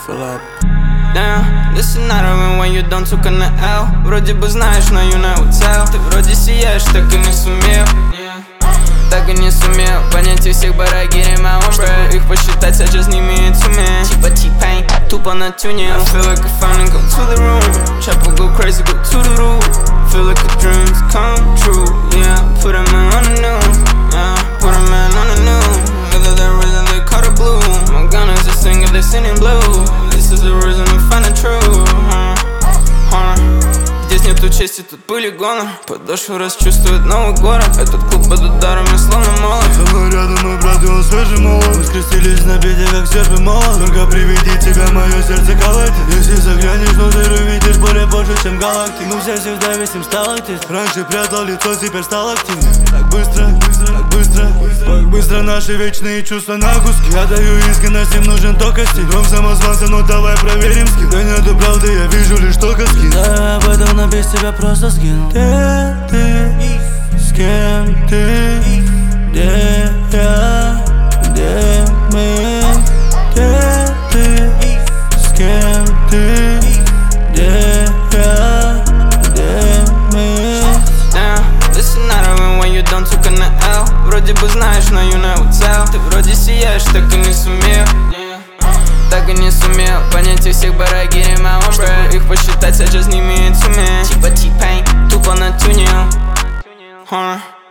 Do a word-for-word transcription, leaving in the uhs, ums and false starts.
Fill up. Damn, this is not a win when you done took на L. Вроде бы знаешь, но you know tell. Ты вроде сияешь, так и не сумел. Так и не сумел понять у всех барагири my own bread. Их посчитать, I just need me to man. Типа T-Pain, тупо на тюне. I feel like I finally go to the room. Chopper go crazy, go to the roof. Feel like a dreams come true. Yeah, put a man on the news. Yeah, put a man on the news. Whether the reason they call it blue. My gun is a singer, they singing blue. This is the reason I'm finding true. Huh? Huh? Здесь нету чести, тут полигона. Подошва расчувствует новый город. Этот клуб под ударами словно молот. Со мной рядом мой брат, и он свежий молот. Мы скрестились на беде, как серп и молот. Только приведи тебя, мое сердце колотит. Если заглянешь внутрь, увидишь более больше, чем галактик. Мы все всегда весим сталактит. Раньше прятал лицо, теперь стал активным. Так быстро, быстро, так быстро, так быстро наши вечные чувства на куски. Я даю искренность, им нужен только стиль. Ром самозванца, ну давай проверим скилл. Да нету правды, я вижу лишь только скин. Да, об этом на без тебя просто скинул. Где ты? С кем ты? Где я? Где мы? Где ты? С кем ты? Где я? Где мы? Damn, this is not a win when you done took на L. Вроде бы знаешь, но you know tell. Ты вроде сияешь, так и не сумел. Так и не сумел понять у всех барагири my own bread. Их посчитать, I just need me to man. Типа T-Pain, тупо на тюне. Huh?